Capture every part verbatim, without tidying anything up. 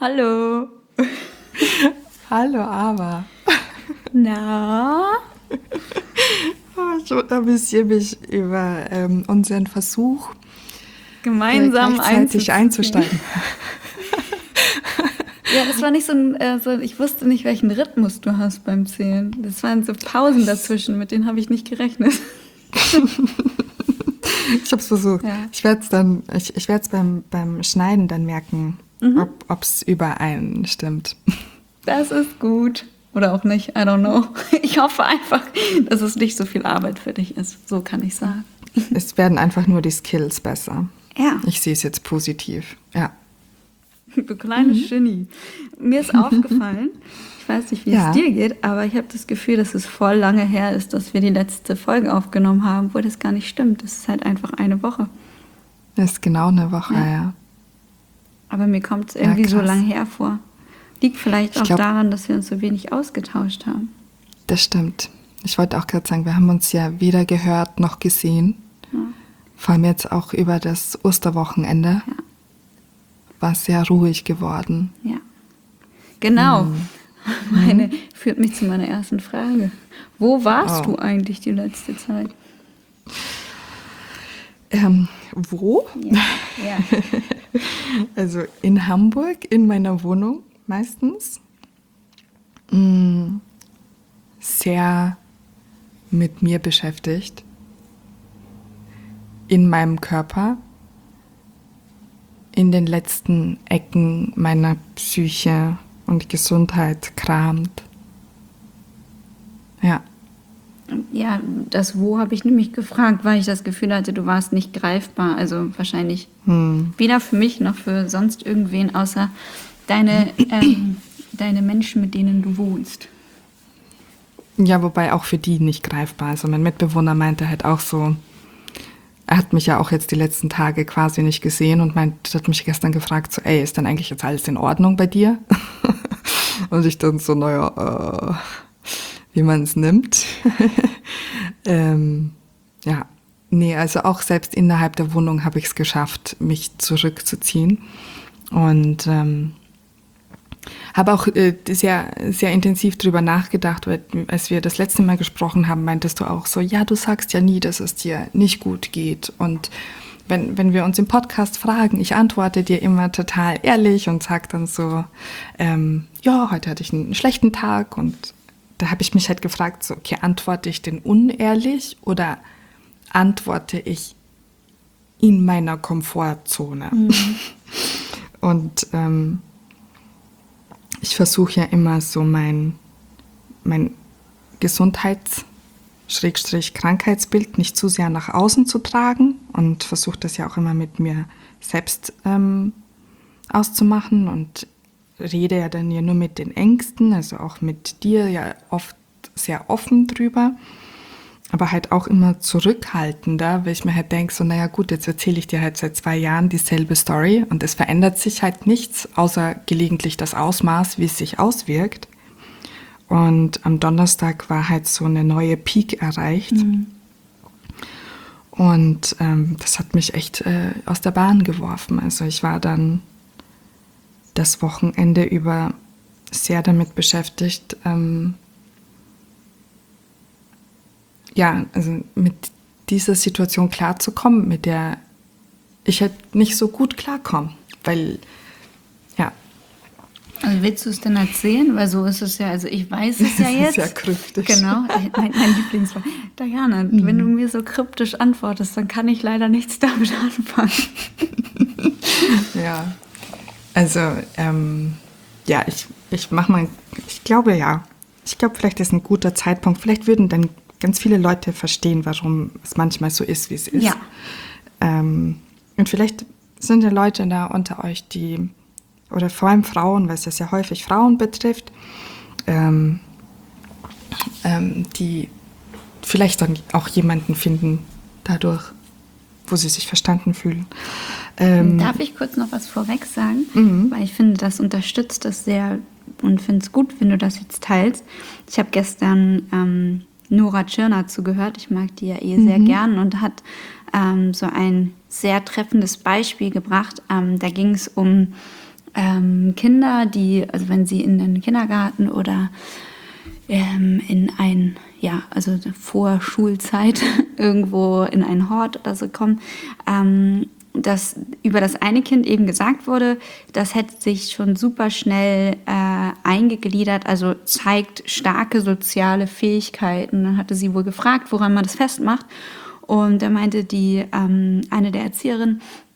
Hallo. Hallo, Ava. Na? Ich amüsiere mich über ähm, unseren Versuch, gemeinsam äh, gleichzeitig einzusteigen. Ja, das war nicht so ein, äh, so, ich wusste nicht, welchen Rhythmus du hast beim Zählen. Das waren so Pausen dazwischen, mit denen habe ich nicht gerechnet. Ich habe es versucht. Ja. Ich werde es dann, ich, ich werde es beim, beim Schneiden dann merken, mhm. ob es übereinstimmt. Das ist gut. Oder auch nicht, I don't know. Ich hoffe einfach, dass es nicht so viel Arbeit für dich ist. So kann ich sagen. Es werden einfach nur die Skills besser. Ja. Ich sehe es jetzt positiv, ja. Du kleines mhm. Genie. Mir ist aufgefallen, ich weiß nicht, wie ja. es dir geht, aber ich habe das Gefühl, dass es voll lange her ist, dass wir die letzte Folge aufgenommen haben, obwohl das gar nicht stimmt. Das ist halt einfach eine Woche. Das ist genau eine Woche, ja. ja. Aber mir kommt es irgendwie ja, so lang her vor. Liegt vielleicht auch glaub, daran, dass wir uns so wenig ausgetauscht haben. Das stimmt. Ich wollte auch gerade sagen, wir haben uns ja weder gehört noch gesehen. Ja. Vor allem jetzt auch über das Osterwochenende. Ja. War sehr ruhig geworden. Ja, genau. Hm. Meine führt mich zu meiner ersten Frage. Wo warst oh. du eigentlich die letzte Zeit? Ähm, wo? Ja. ja. Also in Hamburg, in meiner Wohnung meistens. Hm. Sehr mit mir beschäftigt. In meinem Körper. In den letzten Ecken meiner Psyche und Gesundheit kramt. Ja. Ja, das Wo habe ich nämlich gefragt, weil ich das Gefühl hatte, du warst nicht greifbar. Also wahrscheinlich hm. weder für mich noch für sonst irgendwen, außer deine, ähm, deine Menschen, mit denen du wohnst. Ja, wobei auch für die nicht greifbar. Also mein Mitbewohner meinte halt auch so, er hat mich ja auch jetzt die letzten Tage quasi nicht gesehen und meint, hat mich gestern gefragt, so, ey, ist denn eigentlich jetzt alles in Ordnung bei dir? Und ich dann so, naja, äh, wie man es nimmt. ähm, ja, nee, also auch selbst innerhalb der Wohnung habe ich es geschafft, mich zurückzuziehen. Und ähm, habe auch äh, sehr, sehr intensiv drüber nachgedacht, weil als wir das letzte Mal gesprochen haben, meintest du auch so, ja, du sagst ja nie, dass es dir nicht gut geht. Und wenn, wenn wir uns im Podcast fragen, ich antworte dir immer total ehrlich und sage dann so, ähm, ja, heute hatte ich einen schlechten Tag. Und da habe ich mich halt gefragt, so, okay, antworte ich denn unehrlich oder antworte ich in meiner Komfortzone? Mhm. Und ähm, ich versuche ja immer so mein, mein Gesundheits-Krankheitsbild nicht zu sehr nach außen zu tragen und versuche das ja auch immer mit mir selbst ähm, auszumachen und rede ja dann ja nur mit den Ängsten, also auch mit dir ja oft sehr offen drüber, aber halt auch immer zurückhaltender, weil ich mir halt denke, so naja gut, jetzt erzähle ich dir halt seit zwei Jahren dieselbe Story und es verändert sich halt nichts, außer gelegentlich das Ausmaß, wie es sich auswirkt. Und am Donnerstag war halt so eine neue Peak erreicht. Mhm. Und ähm, das hat mich echt äh, aus der Bahn geworfen. Also ich war dann das Wochenende über sehr damit beschäftigt, ähm, ja, also mit dieser Situation klarzukommen, mit der ich halt nicht so gut klarkomme, weil, ja. Also willst du es denn erzählen? Weil so ist es ja, also ich weiß es ja jetzt. Das ist ja kryptisch. Genau, mein, mein Lieblingswort. Diana, mhm. wenn du mir so kryptisch antwortest, dann kann ich leider nichts damit anfangen. Ja, also, ähm, ja, ich, ich mach mal, ich glaube ja, ich glaube, vielleicht ist ein guter Zeitpunkt, vielleicht würden dann ganz viele Leute verstehen, warum es manchmal so ist, wie es ist. Ja. Ähm, und vielleicht sind ja Leute da unter euch, die, oder vor allem Frauen, weil es ja sehr häufig Frauen betrifft, ähm, ähm, die vielleicht dann auch jemanden finden dadurch, wo sie sich verstanden fühlen. Ähm, Darf ich kurz noch was vorweg sagen? Mhm. Weil ich finde, das unterstützt das sehr und finde es gut, wenn du das jetzt teilst. Ich habe gestern ähm, Nora Tschirner zugehört. Ich mag die ja eh mhm. sehr gern und hat ähm, so ein sehr treffendes Beispiel gebracht. Ähm, da ging es um ähm, Kinder, die, also wenn sie in den Kindergarten oder ähm, in ein, ja, also vor Schulzeit irgendwo in einen Hort oder so kommen, ähm, dass über das eine Kind eben gesagt wurde, das hätte sich schon super schnell äh, eingegliedert, also zeigt starke soziale Fähigkeiten. Dann hatte sie wohl gefragt, woran man das festmacht. Und da meinte die ähm, eine der Erzieherinnen,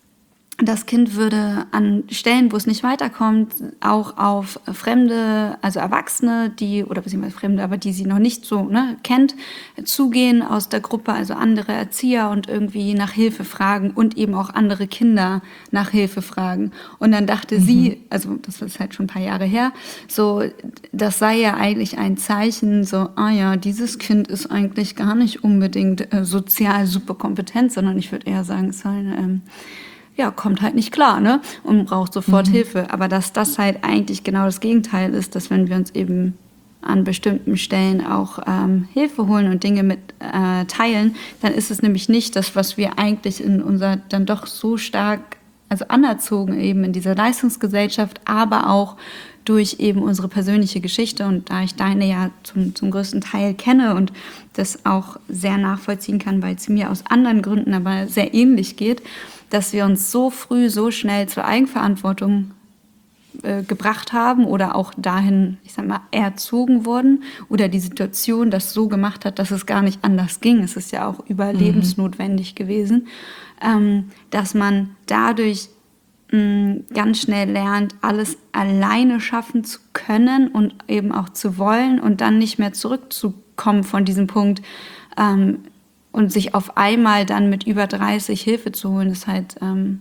das Kind würde an Stellen, wo es nicht weiterkommt, auch auf Fremde, also Erwachsene, die, oder beziehungsweise Fremde, aber die sie noch nicht so ne, kennt, zugehen aus der Gruppe, also andere Erzieher und irgendwie nach Hilfe fragen und eben auch andere Kinder nach Hilfe fragen. Und dann dachte mhm. sie, also das ist halt schon ein paar Jahre her, so, das sei ja eigentlich ein Zeichen, so, ah ja, dieses Kind ist eigentlich gar nicht unbedingt äh, sozial super kompetent, sondern ich würde eher sagen, es sei eine, ähm, ja, kommt halt nicht klar, ne? Und braucht sofort mhm. Hilfe. Aber dass das halt eigentlich genau das Gegenteil ist, dass wenn wir uns eben an bestimmten Stellen auch ähm, Hilfe holen und Dinge mit äh, teilen, dann ist es nämlich nicht das, was wir eigentlich in unserer dann doch so stark, also anerzogen eben in dieser Leistungsgesellschaft, aber auch durch eben unsere persönliche Geschichte. Und da ich deine ja zum, zum größten Teil kenne und das auch sehr nachvollziehen kann, weil es mir aus anderen Gründen aber sehr ähnlich geht, dass wir uns so früh, so schnell zur Eigenverantwortung äh, gebracht haben oder auch dahin, ich sag mal, erzogen wurden oder die Situation das so gemacht hat, dass es gar nicht anders ging. Es ist ja auch überlebensnotwendig mhm. gewesen, ähm, dass man dadurch mh, ganz schnell lernt, alles alleine schaffen zu können und eben auch zu wollen und dann nicht mehr zurückzukommen von diesem Punkt, ähm, und sich auf einmal dann mit über dreißig Hilfe zu holen, ist halt ähm,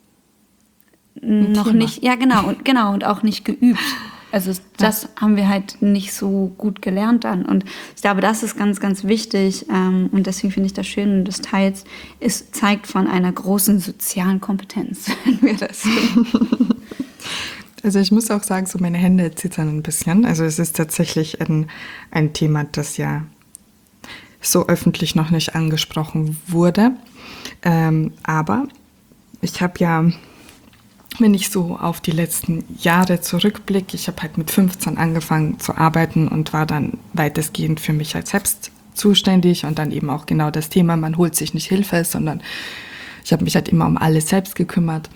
noch Thema. nicht, ja genau, und genau, und auch nicht geübt. Also das ja. haben wir halt nicht so gut gelernt dann. Und ich glaube, das ist ganz, ganz wichtig. Ähm, und deswegen finde ich das schön des Teils, es zeigt von einer großen sozialen Kompetenz, wenn wir das tun. Also ich muss auch sagen, so meine Hände zittern ein bisschen. Also es ist tatsächlich ein, ein Thema, das ja so öffentlich noch nicht angesprochen wurde. Ähm, aber ich habe ja, wenn ich so auf die letzten Jahre zurückblicke, ich habe halt mit fünfzehn angefangen zu arbeiten und war dann weitestgehend für mich halt selbst zuständig und dann eben auch genau das Thema, man holt sich nicht Hilfe, sondern ich habe mich halt immer um alles selbst gekümmert.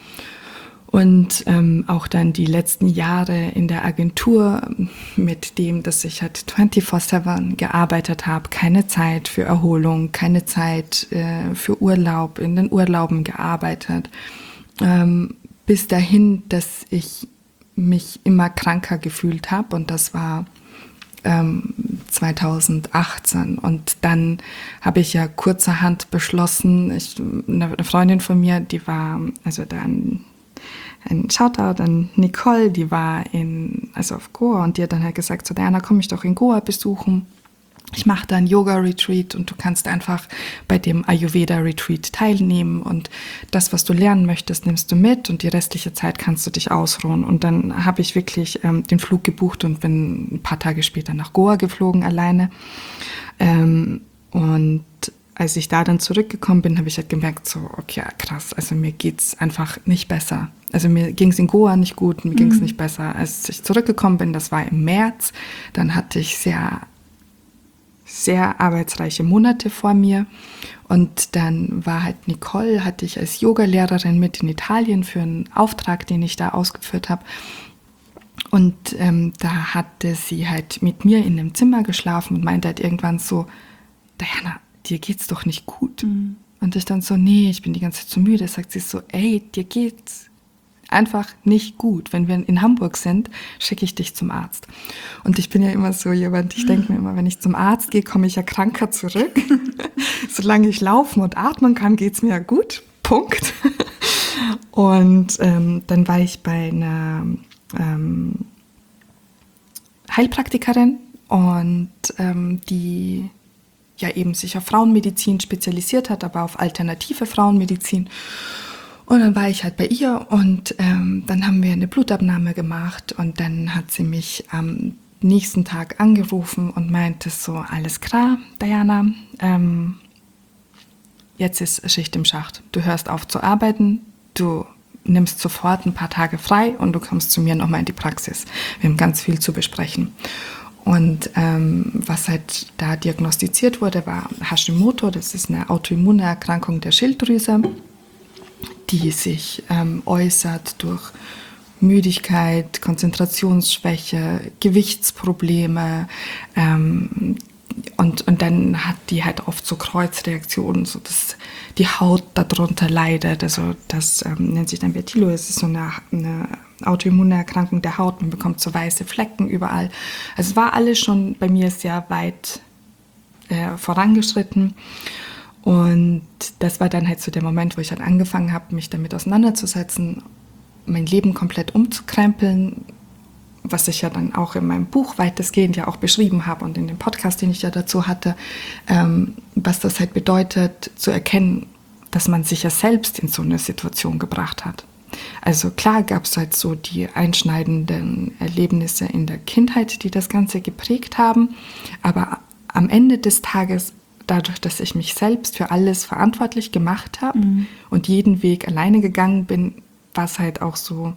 Und ähm, auch dann die letzten Jahre in der Agentur mit dem, dass ich halt vierundzwanzig sieben gearbeitet habe, keine Zeit für Erholung, keine Zeit äh, für Urlaub, in den Urlauben gearbeitet, ähm, bis dahin, dass ich mich immer kranker gefühlt habe und das war ähm, zweitausendachtzehn und dann habe ich ja kurzerhand beschlossen, ich, eine Freundin von mir, die war, also dann ein Shoutout an Nicole, die war in, also auf Goa und die hat dann halt gesagt, so Diana, komm ich doch in Goa besuchen. Ich mache da einen Yoga-Retreat und du kannst einfach bei dem Ayurveda-Retreat teilnehmen und das, was du lernen möchtest, nimmst du mit und die restliche Zeit kannst du dich ausruhen. Und dann habe ich wirklich ähm, den Flug gebucht und bin ein paar Tage später nach Goa geflogen alleine. Ähm, und als ich da dann zurückgekommen bin, habe ich halt gemerkt, so, okay, krass, also mir geht's einfach nicht besser. Also mir ging's in Goa nicht gut, mir mhm. ging's nicht besser. Als ich zurückgekommen bin, das war im März, dann hatte ich sehr, sehr arbeitsreiche Monate vor mir. Und dann war halt Nicole, hatte ich als Yogalehrerin mit in Italien für einen Auftrag, den ich da ausgeführt habe. Und ähm, da hatte sie halt mit mir in einem Zimmer geschlafen und meinte halt irgendwann so, Diana, dir geht's doch nicht gut. Mhm. Und ich dann so, nee, ich bin die ganze Zeit so müde. Sagt sie so, ey, dir geht's einfach nicht gut. Wenn wir in Hamburg sind, schicke ich dich zum Arzt. Und ich bin ja immer so jemand, ich denke mir immer, wenn ich zum Arzt gehe, komme ich ja kranker zurück. Solange ich laufen und atmen kann, geht's mir ja gut. Punkt. Und ähm, dann war ich bei einer ähm, Heilpraktikerin und ähm, die ja eben sich auf Frauenmedizin spezialisiert hat, aber auf alternative Frauenmedizin. Und dann war ich halt bei ihr und ähm, dann haben wir eine Blutabnahme gemacht und dann hat sie mich am nächsten Tag angerufen und meinte so, alles klar, Diana, ähm, jetzt ist Schicht im Schacht. Du hörst auf zu arbeiten, du nimmst sofort ein paar Tage frei und du kommst zu mir nochmal in die Praxis. Wir haben ganz viel zu besprechen. Und ähm, was halt da diagnostiziert wurde, war Hashimoto. Das ist eine Autoimmunerkrankung der Schilddrüse, die sich ähm, äußert durch Müdigkeit, Konzentrationsschwäche, Gewichtsprobleme, ähm, und, und dann hat die halt oft so Kreuzreaktionen, so dass die Haut darunter leidet. Also das ähm, nennt sich dann Vitiligo. Es ist so eine, eine Autoimmunerkrankung der Haut. Man bekommt so weiße Flecken überall. Also es war alles schon bei mir sehr weit äh, vorangeschritten. Und das war dann halt so der Moment, wo ich dann angefangen habe, mich damit auseinanderzusetzen, mein Leben komplett umzukrempeln, was ich ja dann auch in meinem Buch weitestgehend ja auch beschrieben habe und in dem Podcast, den ich ja dazu hatte, ähm, was das halt bedeutet, zu erkennen, dass man sich ja selbst in so eine Situation gebracht hat. Also klar gab es halt so die einschneidenden Erlebnisse in der Kindheit, die das Ganze geprägt haben, aber am Ende des Tages, dadurch, dass ich mich selbst für alles verantwortlich gemacht habe mhm. und jeden Weg alleine gegangen bin, war es halt auch so,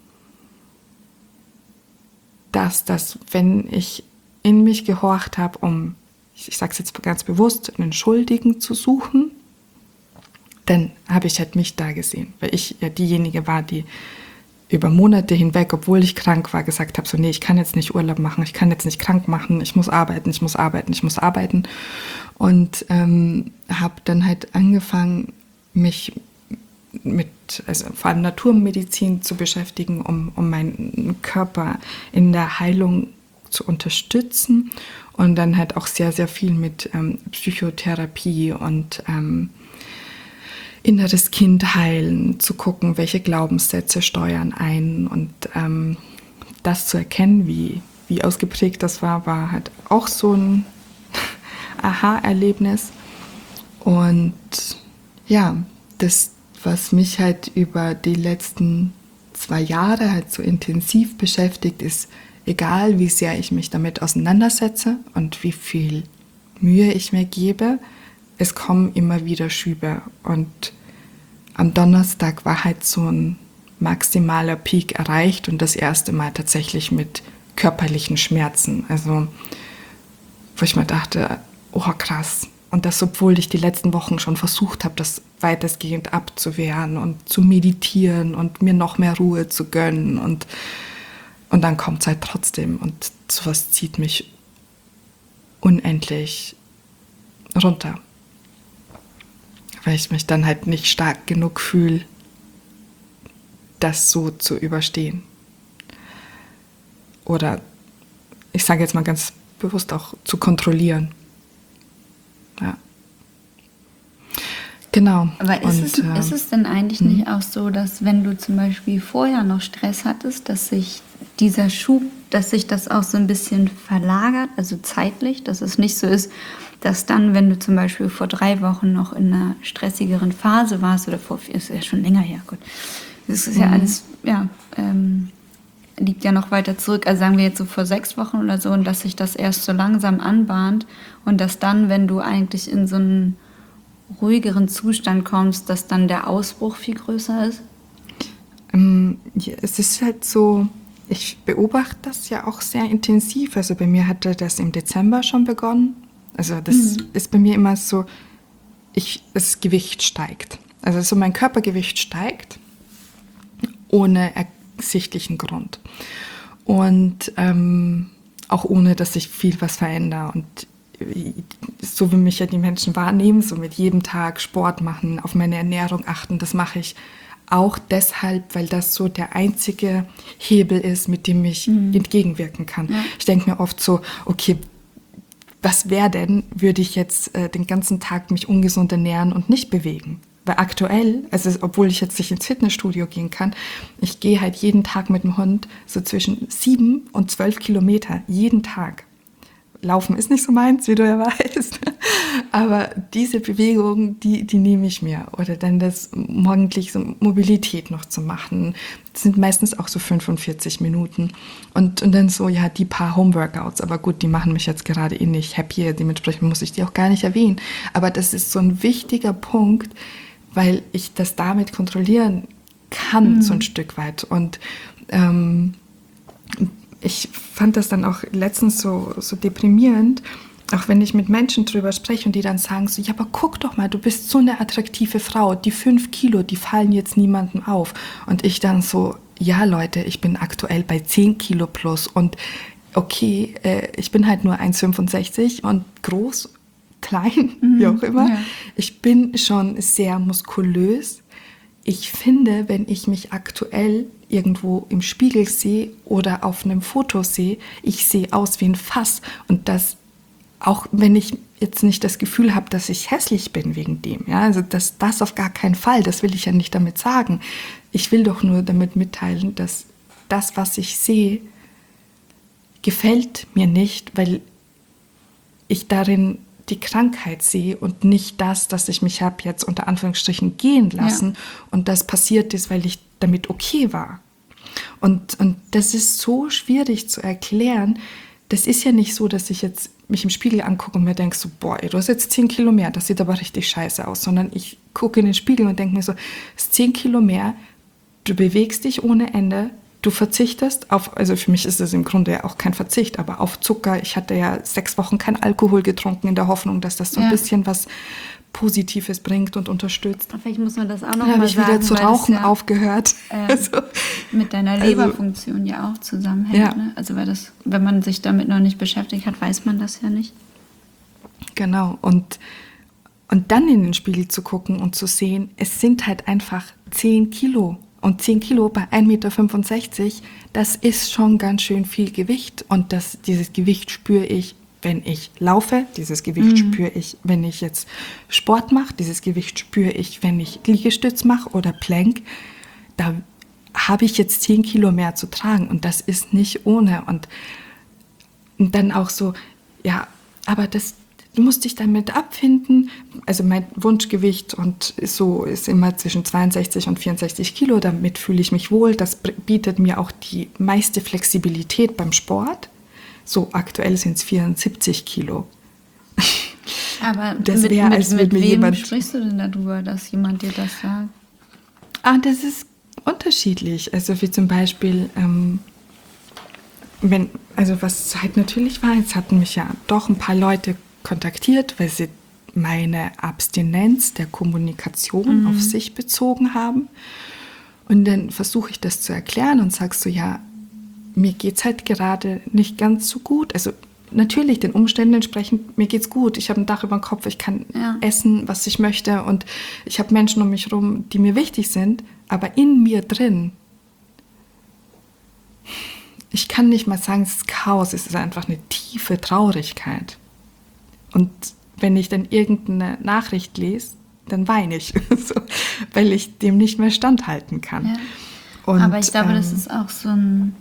dass, dass wenn ich in mich gehorcht habe, um, ich, ich sage es jetzt ganz bewusst, einen Schuldigen zu suchen, dann habe ich halt mich da gesehen, weil ich ja diejenige war, die über Monate hinweg, obwohl ich krank war, gesagt habe, so nee, ich kann jetzt nicht Urlaub machen, ich kann jetzt nicht krank machen, ich muss arbeiten, ich muss arbeiten, ich muss arbeiten. Und ähm, habe dann halt angefangen, mich mit, also vor allem Naturmedizin zu beschäftigen, um, um meinen Körper in der Heilung zu unterstützen und dann halt auch sehr, sehr viel mit ähm, Psychotherapie und ähm, inneres Kind heilen, zu gucken, welche Glaubenssätze steuern ein und ähm, das zu erkennen, wie, wie ausgeprägt das war, war halt auch so ein Aha-Erlebnis. Und ja, das was mich halt über die letzten zwei Jahre halt so intensiv beschäftigt, ist, egal wie sehr ich mich damit auseinandersetze und wie viel Mühe ich mir gebe, es kommen immer wieder Schübe. Und am Donnerstag war halt so ein maximaler Peak erreicht und das erste Mal tatsächlich mit körperlichen Schmerzen. Also, wo ich mir dachte, oh krass. Und das, obwohl ich die letzten Wochen schon versucht habe, das weitestgehend abzuwehren und zu meditieren und mir noch mehr Ruhe zu gönnen. Und, und dann kommt es halt trotzdem. Und sowas zieht mich unendlich runter. Weil ich mich dann halt nicht stark genug fühle, das so zu überstehen. Oder ich sage jetzt mal ganz bewusst auch zu kontrollieren. Ja. Genau. Aber ist, und, es, äh, ist es denn eigentlich mh. nicht auch so, dass wenn du zum Beispiel vorher noch Stress hattest, dass sich dieser Schub, dass sich das auch so ein bisschen verlagert, also zeitlich, dass es nicht so ist, dass dann, wenn du zum Beispiel vor drei Wochen noch in einer stressigeren Phase warst, oder vor vier, ist ja schon länger her, gut, das ist ja mhm. alles, ja, ähm, liegt ja noch weiter zurück, also sagen wir jetzt so vor sechs Wochen oder so, und dass sich das erst so langsam anbahnt und dass dann, wenn du eigentlich in so einen ruhigeren Zustand kommst, dass dann der Ausbruch viel größer ist? Ähm, ja, es ist halt so, ich beobachte das ja auch sehr intensiv, also bei mir hatte das im Dezember schon begonnen, also das mhm. ist bei mir immer so, ich, das Gewicht steigt, also so mein Körpergewicht steigt, ohne er sichtlichen Grund. Und ähm, auch ohne, dass ich viel was verändere. Und so wie mich ja die Menschen wahrnehmen, so mit jedem Tag Sport machen, auf meine Ernährung achten, das mache ich auch deshalb, weil das so der einzige Hebel ist, mit dem ich mhm. entgegenwirken kann. Ja. Ich denke mir oft so, okay, was wäre denn, würde ich jetzt äh, den ganzen Tag mich ungesund ernähren und nicht bewegen? Weil aktuell, also obwohl ich jetzt nicht ins Fitnessstudio gehen kann, ich gehe halt jeden Tag mit dem Hund so zwischen sieben und zwölf Kilometer, jeden Tag. Laufen ist nicht so meins, wie du ja weißt, aber diese Bewegung, die, die nehme ich mir. Oder dann das morgendlich so Mobilität noch zu machen, das sind meistens auch so fünfundvierzig Minuten. Und, und dann so, ja, die paar Homeworkouts, aber gut, die machen mich jetzt gerade eh nicht happy, dementsprechend muss ich die auch gar nicht erwähnen. Aber das ist so ein wichtiger Punkt, weil ich das damit kontrollieren kann, mhm. so ein Stück weit. Und ähm, ich fand das dann auch letztens so, so deprimierend, auch wenn ich mit Menschen drüber spreche und die dann sagen so, ja, aber guck doch mal, du bist so eine attraktive Frau, die fünf Kilo, die fallen jetzt niemandem auf. Und ich dann so, ja Leute, ich bin aktuell bei zehn Kilo plus und okay, äh, ich bin halt nur eins Komma fünfundsechzig und groß, klein, mhm, wie auch immer. Ja. Ich bin schon sehr muskulös. Ich finde, wenn ich mich aktuell irgendwo im Spiegel sehe oder auf einem Foto sehe, ich sehe aus wie ein Fass. Und das, auch wenn ich jetzt nicht das Gefühl habe, dass ich hässlich bin wegen dem, ja, also das, das auf gar keinen Fall, das will ich ja nicht damit sagen. Ich will doch nur damit mitteilen, dass das, was ich sehe, gefällt mir nicht, weil ich darin die Krankheit sehe und nicht das, dass ich mich habe jetzt unter Anführungsstrichen gehen lassen ja. und das passiert ist, weil ich damit okay war. Und, und das ist so schwierig zu erklären. Das ist ja nicht so, dass ich jetzt mich im Spiegel angucke und mir denke so, boah, ey, du hast jetzt zehn Kilo mehr, das sieht aber richtig scheiße aus, sondern ich gucke in den Spiegel und denke mir so, es ist zehn Kilo mehr, du bewegst dich ohne Ende, du verzichtest auf, also für mich ist es im Grunde ja auch kein Verzicht, aber auf Zucker. Ich hatte ja sechs Wochen kein Alkohol getrunken in der Hoffnung, dass das so ein ja. bisschen was Positives bringt und unterstützt. Vielleicht muss man das auch noch mal sagen. Dann habe ich wieder zu rauchen ja, aufgehört. Äh, also, mit deiner Leberfunktion also, ja auch zusammenhängt. Ja. Ne? Also weil das, wenn man sich damit noch nicht beschäftigt hat, weiß man das ja nicht. Genau. Und, und dann in den Spiegel zu gucken und zu sehen, es sind halt einfach zehn Kilo. Und zehn Kilo bei eins Komma fünfundsechzig Meter, das ist schon ganz schön viel Gewicht. Und das, dieses Gewicht spüre ich, wenn ich laufe. Dieses Gewicht mhm. spüre ich, wenn ich jetzt Sport mache. Dieses Gewicht spüre ich, wenn ich Liegestütz mache oder Plank. Da habe ich jetzt zehn Kilo mehr zu tragen. Und das ist nicht ohne. Und, und dann auch so, ja, aber das... Du musst dich damit abfinden. Also mein Wunschgewicht und so ist immer zwischen zweiundsechzig und vierundsechzig Kilo. Damit fühle ich mich wohl. Das bietet mir auch die meiste Flexibilität beim Sport. So aktuell sind es vierundsiebzig Kilo. Aber das mit, wär, mit, als mit wem jemand, sprichst du denn darüber, dass jemand dir das sagt? Ah, das ist unterschiedlich. Also wie zum Beispiel... Ähm, wenn, also was halt natürlich war, jetzt hatten mich ja doch ein paar Leute kontaktiert, weil sie meine Abstinenz der Kommunikation mhm. auf sich bezogen haben. Und dann versuche ich das zu erklären und sage so, ja, mir geht es halt gerade nicht ganz so gut. Also natürlich den Umständen entsprechend, mir geht's gut. Ich habe ein Dach über dem Kopf, ich kann ja. essen, was ich möchte und ich habe Menschen um mich herum, die mir wichtig sind, aber in mir drin, ich kann nicht mal sagen, es ist Chaos, es ist einfach eine tiefe Traurigkeit. Und wenn ich dann irgendeine Nachricht lese, dann weine ich, so, weil ich dem nicht mehr standhalten kann. Ja. Und, aber ich glaube, ähm, das ist auch so ein,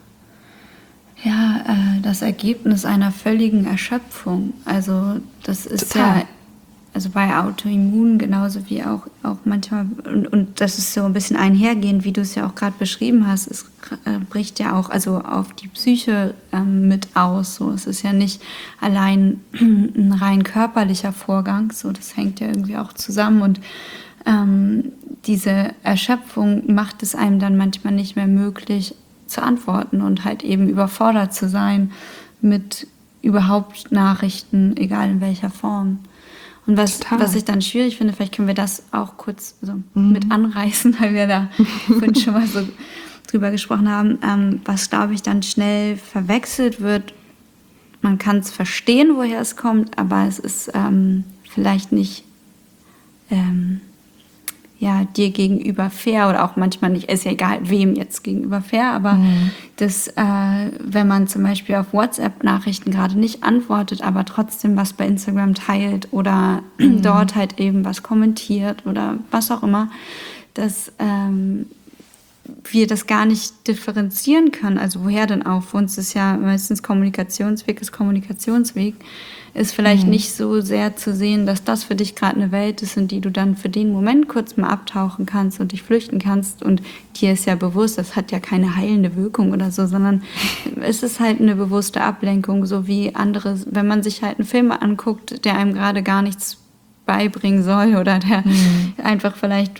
ja, äh, das Ergebnis einer völligen Erschöpfung. Also das ist total. ja, also bei Autoimmun genauso wie auch, auch manchmal, und, und das ist so ein bisschen einhergehend, wie du es ja auch gerade beschrieben hast, es äh, bricht ja auch also auf die Psyche ähm, mit aus. So. Es ist ja nicht allein ein rein körperlicher Vorgang, so, das hängt ja irgendwie auch zusammen und ähm, diese Erschöpfung macht es einem dann manchmal nicht mehr möglich zu antworten und halt eben überfordert zu sein mit überhaupt Nachrichten, egal in welcher Form. Und was, was ich dann schwierig finde, vielleicht können wir das auch kurz so mhm. mit anreißen, weil wir da vorhin schon mal so drüber gesprochen haben, ähm, was, glaube ich, dann schnell verwechselt wird. Man kann es verstehen, woher es kommt, aber es ist ähm, vielleicht nicht ähm, ja, dir gegenüber fair oder auch manchmal nicht, ist ja egal, wem jetzt gegenüber fair, aber mhm. dass, äh, wenn man zum Beispiel auf WhatsApp-Nachrichten gerade nicht antwortet, aber trotzdem was bei Instagram teilt oder mhm. dort halt eben was kommentiert oder was auch immer, dass ähm, wir das gar nicht differenzieren können. Also woher denn auch? Für uns ist ja meistens Kommunikationsweg ist Kommunikationsweg. Ist vielleicht mhm. nicht so sehr zu sehen, dass das für dich gerade eine Welt ist, in die du dann für den Moment kurz mal abtauchen kannst und dich flüchten kannst. Und dir ist ja bewusst, das hat ja keine heilende Wirkung oder so, sondern es ist halt eine bewusste Ablenkung, so wie andere, wenn man sich halt einen Film anguckt, der einem gerade gar nichts beibringen soll oder der mhm. einfach vielleicht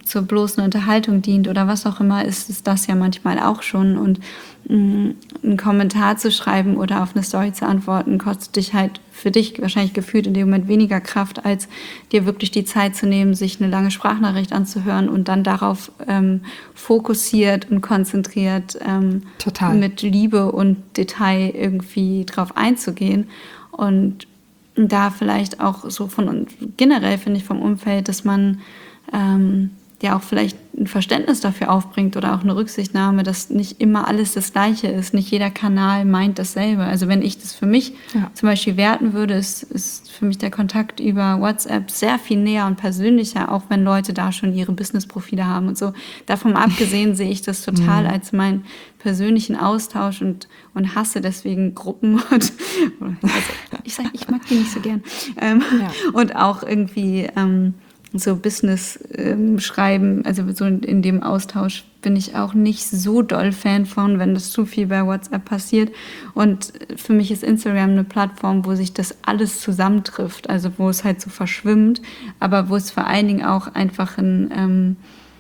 zur bloßen Unterhaltung dient oder was auch immer, ist es das ja manchmal auch schon. Und mh, einen Kommentar zu schreiben oder auf eine Story zu antworten, kostet dich halt für dich wahrscheinlich gefühlt in dem Moment weniger Kraft, als dir wirklich die Zeit zu nehmen, sich eine lange Sprachnachricht anzuhören und dann darauf ähm, fokussiert und konzentriert ähm, Total. mit Liebe und Detail irgendwie drauf einzugehen. Und da vielleicht auch so von generell, finde ich, vom Umfeld, dass man ähm, ja auch vielleicht ein Verständnis dafür aufbringt oder auch eine Rücksichtnahme, dass nicht immer alles das Gleiche ist. Nicht jeder Kanal meint dasselbe. Also wenn ich das für mich ja. zum Beispiel werten würde, ist, ist für mich der Kontakt über WhatsApp sehr viel näher und persönlicher, auch wenn Leute da schon ihre Business-Profile haben und so. Davon abgesehen sehe ich das total als meinen persönlichen Austausch und, und hasse deswegen Gruppen. Und, also ich sage, ich mag die nicht so gern. Ähm, ja. Und auch irgendwie ähm, so Business ähm, schreiben, also so in, in dem Austausch bin ich auch nicht so doll Fan von, wenn das zu viel bei WhatsApp passiert. Und für mich ist Instagram eine Plattform, wo sich das alles zusammentrifft, also wo es halt so verschwimmt, aber wo es vor allen Dingen auch einfach ein, ähm,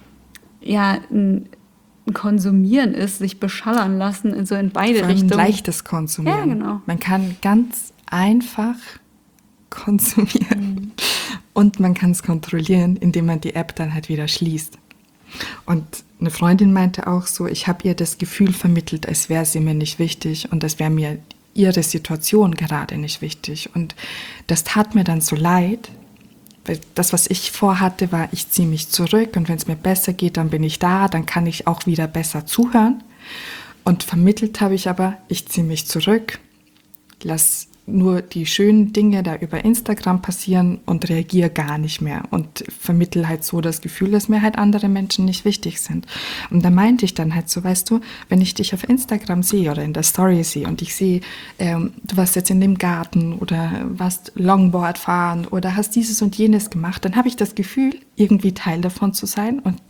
ja, ein Konsumieren ist, sich beschallern lassen, so in beide Vor allem Richtungen. Ein leichtes Konsumieren. Ja, genau. Man kann ganz einfach konsumieren. Mhm. Und man kann es kontrollieren, indem man die App dann halt wieder schließt. Und eine Freundin meinte auch so, ich habe ihr das Gefühl vermittelt, als wäre sie mir nicht wichtig und als wäre mir ihre Situation gerade nicht wichtig. Und das tat mir dann so leid, weil das, was ich vorhatte, war, ich ziehe mich zurück und wenn es mir besser geht, dann bin ich da, dann kann ich auch wieder besser zuhören. Und vermittelt habe ich aber, ich ziehe mich zurück, lass nur die schönen Dinge da über Instagram passieren und reagiere gar nicht mehr und vermittle halt so das Gefühl, dass mir halt andere Menschen nicht wichtig sind. Und da meinte ich dann halt so, weißt du, wenn ich dich auf Instagram sehe oder in der Story sehe und ich sehe, ähm, du warst jetzt in dem Garten oder warst Longboard fahren oder hast dieses und jenes gemacht, dann habe ich das Gefühl, irgendwie Teil davon zu sein und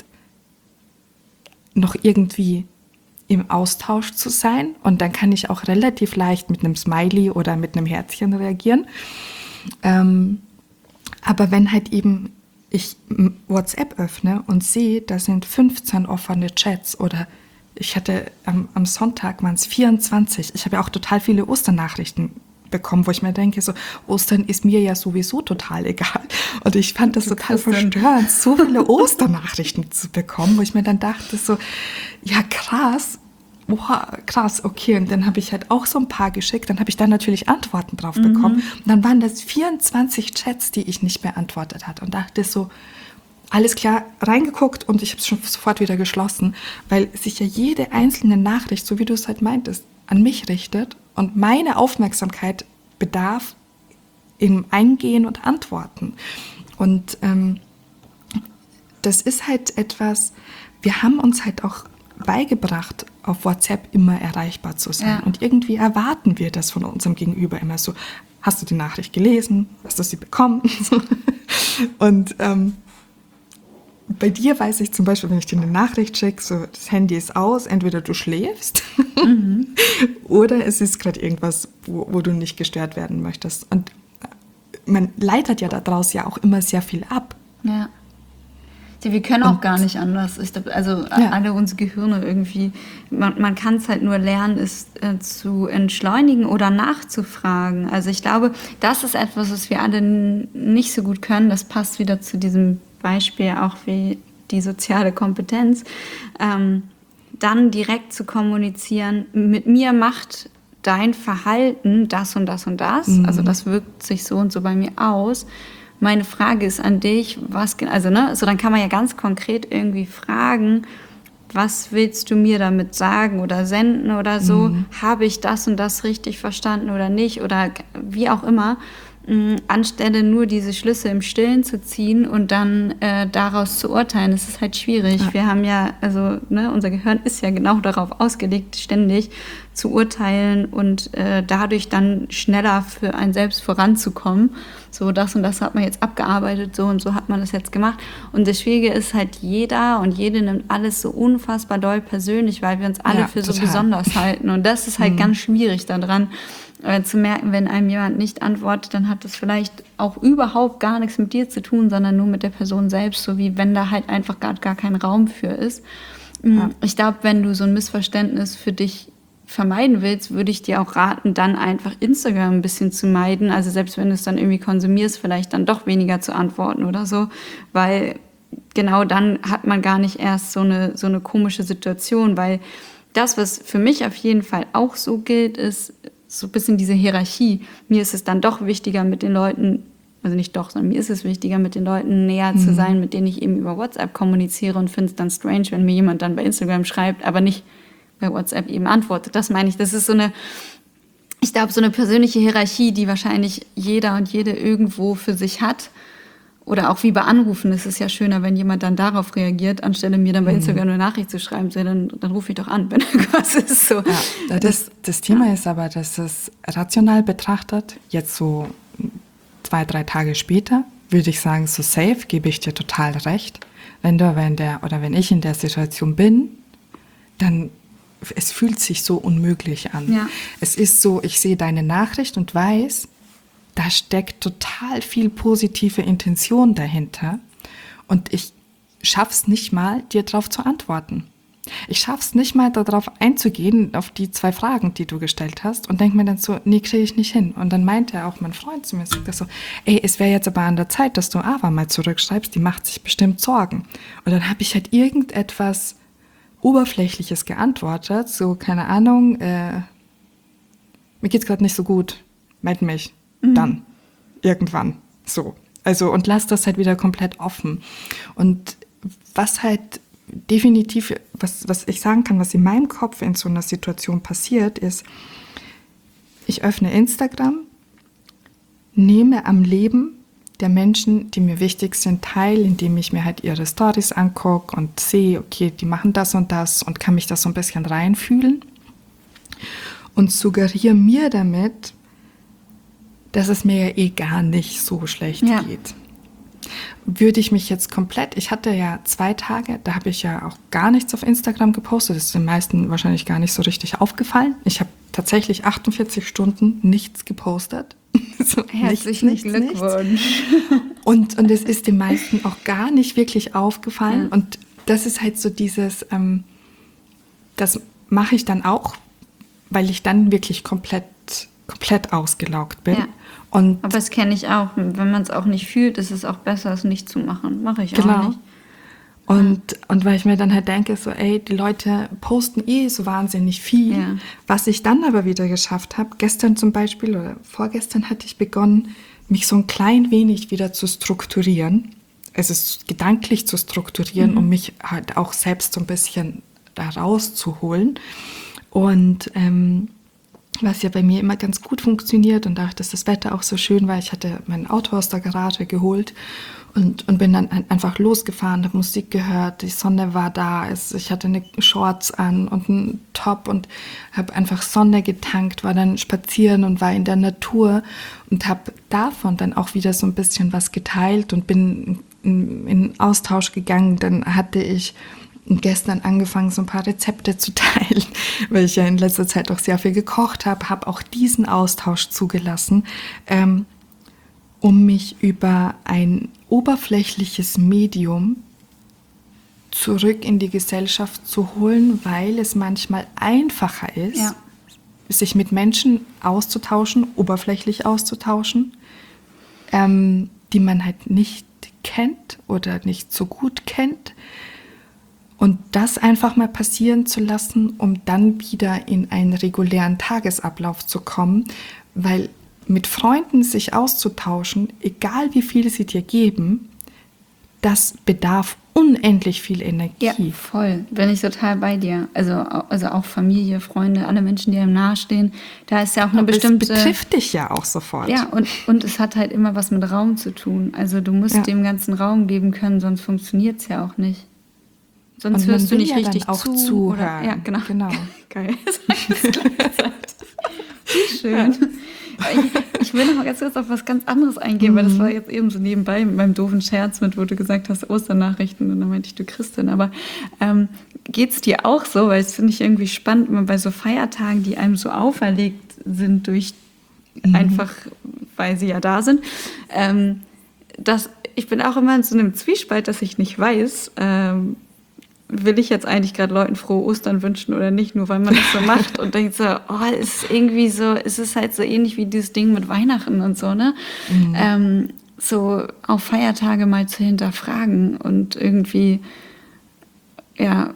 noch irgendwie im Austausch zu sein und dann kann ich auch relativ leicht mit einem Smiley oder mit einem Herzchen reagieren. Ähm, aber wenn halt eben ich WhatsApp öffne und sehe, da sind fünfzehn offene Chats oder ich hatte am, am Sonntag waren es vierundzwanzig. Ich habe ja auch total viele Osternachrichten bekommen, wo ich mir denke, so Ostern ist mir ja sowieso total egal. Und ich fand das total verstörend, so viele Osternachrichten zu bekommen, wo ich mir dann dachte, so, ja krass, boah, krass, okay. Und dann habe ich halt auch so ein paar geschickt, dann habe ich da natürlich Antworten drauf mhm. bekommen. Und dann waren das vierundzwanzig Chats, die ich nicht beantwortet hatte und dachte so, alles klar, reingeguckt und ich habe es schon sofort wieder geschlossen, weil sich ja jede einzelne Nachricht, so wie du es halt meintest, an mich richtet und meine Aufmerksamkeit bedarf im Eingehen und Antworten. Und ähm, das ist halt etwas, wir haben uns halt auch beigebracht, auf WhatsApp immer erreichbar zu sein. Ja. Und irgendwie erwarten wir das von unserem Gegenüber immer so, hast du die Nachricht gelesen? Hast du sie bekommen? Und ähm, bei dir weiß ich zum Beispiel, wenn ich dir eine Nachricht schicke, so das Handy ist aus, entweder du schläfst mhm. oder es ist gerade irgendwas, wo, wo du nicht gestört werden möchtest. Und man leitet ja daraus ja auch immer sehr viel ab. Ja. Ja, wir können auch und, gar nicht anders. Ich glaub, also ja. alle unsere Gehirne irgendwie, man, man kann es halt nur lernen, es äh, zu entschleunigen oder nachzufragen. Also ich glaube, das ist etwas, was wir alle n- nicht so gut können. Das passt wieder zu diesem Beispiel auch wie die soziale Kompetenz. Ähm, dann direkt zu kommunizieren, mit mir macht dein Verhalten das und das und das. Mhm. Also das wirkt sich so und so bei mir aus. Meine Frage ist an dich, was, also ne, so dann kann man ja ganz konkret irgendwie fragen, was willst du mir damit sagen oder senden oder so? Mhm. Habe ich das und das richtig verstanden oder nicht? Oder wie auch immer, mh, anstelle nur diese Schlüsse im Stillen zu ziehen und dann äh, daraus zu urteilen. Das ist halt schwierig. Ja. Wir haben ja, also ne, unser Gehirn ist ja genau darauf ausgelegt, ständig zu urteilen und äh, dadurch dann schneller für einen selbst voranzukommen. So, das und das hat man jetzt abgearbeitet, so und so hat man das jetzt gemacht. Und das Schwierige ist halt, jeder und jede nimmt alles so unfassbar doll persönlich, weil wir uns alle ja, für total. so besonders halten. Und das ist halt mhm. ganz schwierig daran, äh, zu merken, wenn einem jemand nicht antwortet, dann hat das vielleicht auch überhaupt gar nichts mit dir zu tun, sondern nur mit der Person selbst, so wie wenn da halt einfach gar, gar kein Raum für ist. Ja. Ich glaube, wenn du so ein Missverständnis für dich vermeiden willst, würde ich dir auch raten, dann einfach Instagram ein bisschen zu meiden. Also selbst wenn du es dann irgendwie konsumierst, vielleicht dann doch weniger zu antworten oder so, weil genau dann hat man gar nicht erst so eine, so eine komische Situation, weil das, was für mich auf jeden Fall auch so gilt, ist so ein bisschen diese Hierarchie. Mir ist es dann doch wichtiger, mit den Leuten, also nicht doch, sondern mir ist es wichtiger, mit den Leuten näher mhm. zu sein, mit denen ich eben über WhatsApp kommuniziere, und finde es dann strange, wenn mir jemand dann bei Instagram schreibt, aber nicht bei WhatsApp eben antwortet. Das meine ich, das ist so eine, ich glaube, so eine persönliche Hierarchie, die wahrscheinlich jeder und jede irgendwo für sich hat. Oder auch wie bei Anrufen, es ist ja schöner, wenn jemand dann darauf reagiert, anstelle mir dann bei Instagram eine Nachricht zu schreiben, so, dann, dann rufe ich doch an, wenn irgendwas ist. So. Ja, das, das Thema ja. ist aber, dass es rational betrachtet, jetzt so zwei, drei Tage später, würde ich sagen, so safe, gebe ich dir total recht. Wenn du, wenn der, oder wenn ich in der Situation bin, dann es fühlt sich so unmöglich an. Ja. Es ist so, ich sehe deine Nachricht und weiß, da steckt total viel positive Intention dahinter, und ich schaff's nicht mal, dir darauf zu antworten. Ich schaff's nicht mal, darauf einzugehen, auf die zwei Fragen, die du gestellt hast, und denke mir dann so, nee, kriege ich nicht hin. Und dann meinte auch mein Freund zu mir, sagt er so, ey, es wäre jetzt aber an der Zeit, dass du Ava mal zurückschreibst, die macht sich bestimmt Sorgen. Und dann habe ich halt irgendetwas Oberflächliches geantwortet, so, keine Ahnung, äh, mir geht's gerade nicht so gut, meld mich, mhm. dann, irgendwann, so. Also, und lass das halt wieder komplett offen. Und was halt definitiv, was, was ich sagen kann, was in meinem Kopf in so einer Situation passiert, ist, ich öffne Instagram, nehme am Leben der Menschen, die mir wichtig sind, teil, indem ich mir halt ihre Stories angucke und sehe, okay, die machen das und das, und kann mich da so ein bisschen reinfühlen und suggeriere mir damit, dass es mir ja eh gar nicht so schlecht ja. geht. Würde ich mich jetzt komplett, ich hatte ja zwei Tage, da habe ich ja auch gar nichts auf Instagram gepostet, das ist den meisten wahrscheinlich gar nicht so richtig aufgefallen. Ich habe tatsächlich achtundvierzig Stunden nichts gepostet. So, herzlichen nichts, Glückwunsch. Nichts. Und, und es ist den meisten auch gar nicht wirklich aufgefallen. Ja. Und das ist halt so dieses, ähm, das mache ich dann auch, weil ich dann wirklich komplett, komplett ausgelaugt bin. Ja. Und aber das kenne ich auch. Wenn man es auch nicht fühlt, ist es auch besser, es nicht zu machen. Mache ich genau. auch nicht. Und, und weil ich mir dann halt denke, so, ey, die Leute posten eh so wahnsinnig viel. Ja. Was ich dann aber wieder geschafft habe, gestern zum Beispiel oder vorgestern hatte ich begonnen, mich so ein klein wenig wieder zu strukturieren. Also gedanklich zu strukturieren, mhm. um mich halt auch selbst so ein bisschen da rauszuholen. Und ähm, was ja bei mir immer ganz gut funktioniert, und dadurch, dass das Wetter auch so schön war, ich hatte mein Auto aus der Garage geholt und, und bin dann einfach losgefahren, habe Musik gehört, die Sonne war da, es, ich hatte eine Shorts an und einen Top und habe einfach Sonne getankt, war dann spazieren und war in der Natur und habe davon dann auch wieder so ein bisschen was geteilt und bin in, in Austausch gegangen. Dann hatte ich gestern angefangen, so ein paar Rezepte zu teilen, weil ich ja in letzter Zeit auch sehr viel gekocht habe, habe auch diesen Austausch zugelassen, ähm, um mich über ein oberflächliches Medium zurück in die Gesellschaft zu holen, weil es manchmal einfacher ist, ja. sich mit Menschen auszutauschen, oberflächlich auszutauschen, ähm, die man halt nicht kennt oder nicht so gut kennt. Und das einfach mal passieren zu lassen, um dann wieder in einen regulären Tagesablauf zu kommen, weil mit Freunden sich auszutauschen, egal wie viel sie dir geben, das bedarf unendlich viel Energie. Ja, voll. Bin ich total bei dir. Also, also auch Familie, Freunde, alle Menschen, die einem nahestehen. Da ist ja auch eine Aber bestimmte... Es betrifft dich ja auch sofort. Ja, und, und es hat halt immer was mit Raum zu tun. Also du musst ja. dem ganzen Raum geben können, sonst funktioniert es ja auch nicht. sonst Und man hörst du will nicht ja richtig dann auch zu. zuhören. Oder, ja, genau. Genau. Geil. Das gesagt. Wie schön. Ich, ich will noch mal ganz kurz auf was ganz anderes eingehen, mhm. weil das war jetzt eben so nebenbei mit meinem doofen Scherz, mit wo du gesagt hast, Osternachrichten, und dann meinte ich, du Christin. Aber ähm, geht es dir auch so? Weil das finde ich irgendwie spannend, immer bei so Feiertagen, die einem so auferlegt sind durch mhm. einfach, weil sie ja da sind, ähm, dass ich bin auch immer in so einem Zwiespalt, dass ich nicht weiß, ähm, will ich jetzt eigentlich gerade Leuten frohe Ostern wünschen oder nicht, nur weil man das so macht und denkt so, oh, ist irgendwie so, es ist halt so ähnlich wie dieses Ding mit Weihnachten und so, ne? Mhm. Ähm, so auf Feiertage mal zu hinterfragen und irgendwie, ja,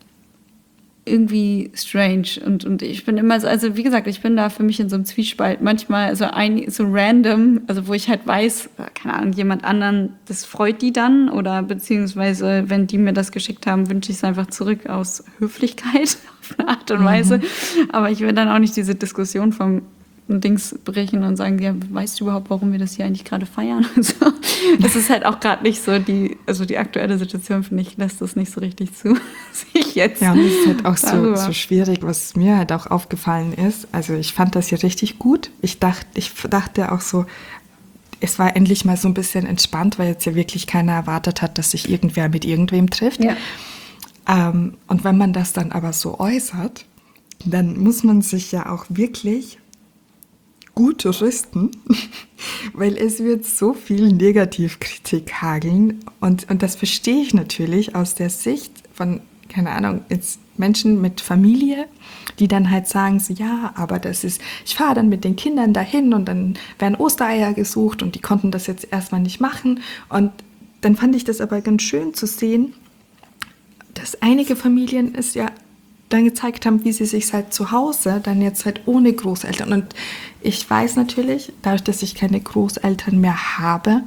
irgendwie strange und, und ich bin immer so, also wie gesagt, ich bin da für mich in so einem Zwiespalt, manchmal so ein, so random, also wo ich halt weiß, keine Ahnung, jemand anderen, das freut die dann oder beziehungsweise, wenn die mir das geschickt haben, wünsche ich es einfach zurück aus Höflichkeit auf eine Art und Weise, mhm. aber ich will dann auch nicht diese Diskussion vom Dings brechen und sagen, ja, weißt du überhaupt, warum wir das hier eigentlich gerade feiern? So. Das ist halt auch gerade nicht so die, also die aktuelle Situation, finde ich, lässt das nicht so richtig zu, sich jetzt. Ja, und das ist halt auch so, so schwierig, was mir halt auch aufgefallen ist. Also ich fand das hier richtig gut. Ich dachte, ich dachte auch so, es war endlich mal so ein bisschen entspannt, weil jetzt ja wirklich keiner erwartet hat, dass sich irgendwer mit irgendwem trifft. Ja. Ähm, und wenn man das dann aber so äußert, dann muss man sich ja auch wirklich gut rüsten, weil es wird so viel Negativkritik hageln und, und das verstehe ich natürlich aus der Sicht von, keine Ahnung, jetzt Menschen mit Familie, die dann halt sagen, so, ja, aber das ist, ich fahre dann mit den Kindern dahin und dann werden Ostereier gesucht und die konnten das jetzt erstmal nicht machen und dann fand ich das aber ganz schön zu sehen, dass einige Familien es ja dann gezeigt haben, wie sie sich halt zu Hause dann jetzt halt ohne Großeltern. Und ich weiß natürlich, dadurch, dass ich keine Großeltern mehr habe,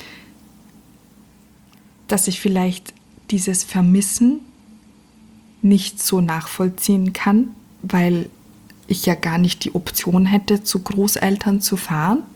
dass ich vielleicht dieses Vermissen nicht so nachvollziehen kann, weil ich ja gar nicht die Option hätte, zu Großeltern zu fahren.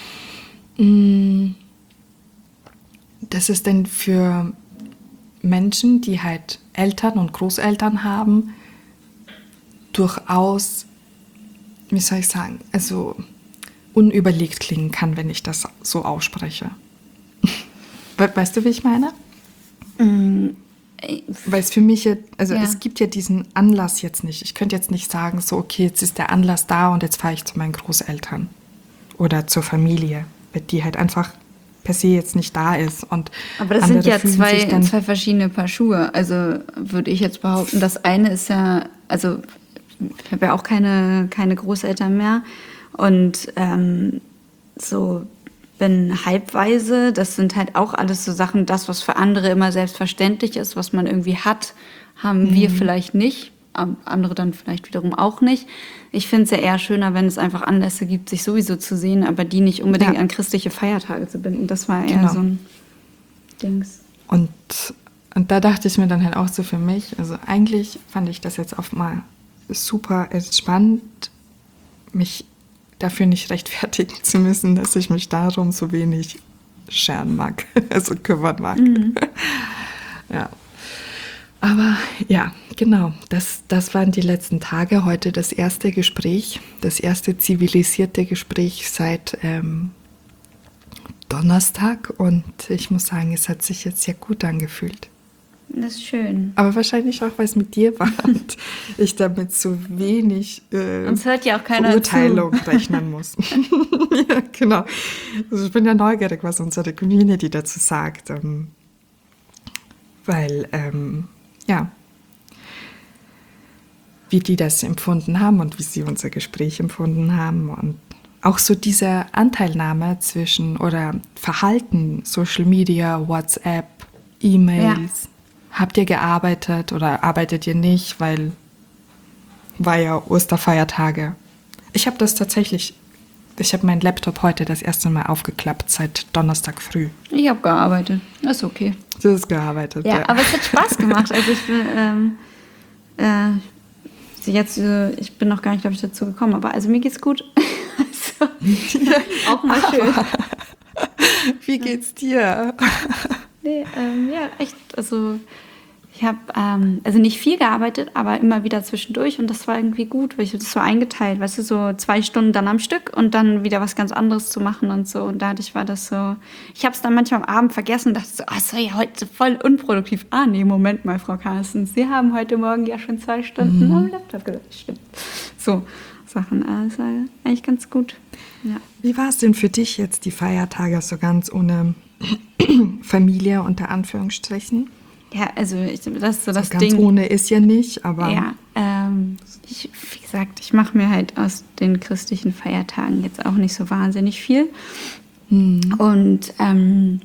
Das ist denn für Menschen, die halt Eltern und Großeltern haben, durchaus, wie soll ich sagen, also unüberlegt klingen kann, wenn ich das so ausspreche. Weißt du, wie ich meine? Mm, Weil es für mich, also ja. Es gibt ja diesen Anlass jetzt nicht. Ich könnte jetzt nicht sagen, so okay, jetzt ist der Anlass da und jetzt fahre ich zu meinen Großeltern oder zur Familie, weil die halt einfach per se jetzt nicht da ist. Und aber das sind ja zwei, zwei verschiedene Paar Schuhe. Also würde ich jetzt behaupten, das eine ist ja, also ich habe ja auch keine, keine Großeltern mehr und ähm, so bin halbweise, das sind halt auch alles so Sachen, das, was für andere immer selbstverständlich ist, was man irgendwie hat, haben mhm. wir vielleicht nicht, andere dann vielleicht wiederum auch nicht. Ich finde es ja eher schöner, wenn es einfach Anlässe gibt, sich sowieso zu sehen, aber die nicht unbedingt ja. an christliche Feiertage zu binden. Das war eher genau. so ein Dings. Und, und da dachte ich mir dann halt auch so für mich, also eigentlich fand ich das jetzt oft mal super entspannt, mich dafür nicht rechtfertigen zu müssen, dass ich mich darum so wenig scheren mag, also kümmern mag. Mhm. Ja. Aber ja, genau, das, das waren die letzten Tage. Heute das erste Gespräch, das erste zivilisierte Gespräch seit ähm, Donnerstag und ich muss sagen, es hat sich jetzt sehr gut angefühlt. Das ist schön. Aber wahrscheinlich auch, weil es mit dir war und ich damit so wenig äh, Uns hört ja auch keiner Beurteilung zu. rechnen muss. Ja, genau. Also ich bin ja neugierig, was unsere Community dazu sagt. Ähm, weil, ähm, ja, wie die das empfunden haben und wie sie unser Gespräch empfunden haben und auch so diese Anteilnahme zwischen oder Verhalten, Social Media, WhatsApp, E-Mails. Ja. Habt ihr gearbeitet oder arbeitet ihr nicht, weil war ja Osterfeiertage. Ich habe das tatsächlich, ich habe meinen Laptop heute das erste Mal aufgeklappt seit Donnerstag früh. Ich habe gearbeitet, das ist okay. Du hast gearbeitet, ja. Ja, aber es hat Spaß gemacht. Also ich bin, ähm, äh, jetzt, äh, ich bin noch gar nicht, glaube ich, dazu gekommen, aber also mir geht's gut. Also, ja, auch mal schön. Aber, wie geht's dir? Nee, ähm, ja, echt, also Ich habe ähm, also nicht viel gearbeitet, aber immer wieder zwischendurch und das war irgendwie gut, weil ich das so eingeteilt, weißt du, so zwei Stunden dann am Stück und dann wieder was ganz anderes zu machen und so und dadurch war das so, ich habe es dann manchmal am Abend vergessen und dachte so, oh, es war ja heute voll unproduktiv. Ah, nee, Moment mal, Frau Carstens, Sie haben heute Morgen ja schon zwei Stunden mhm. am Laptop gesessen. Stimmt. So Sachen, also eigentlich ganz gut. Ja. Wie war es denn für dich jetzt die Feiertage so ganz ohne Familie unter Anführungsstrichen? Ja, also ich, das ist so das so ganz Ding. Ohne ist ja nicht, aber... Ja, ähm, ich, wie gesagt, ich mache mir halt aus den christlichen Feiertagen jetzt auch nicht so wahnsinnig viel. Mhm. Und ähm,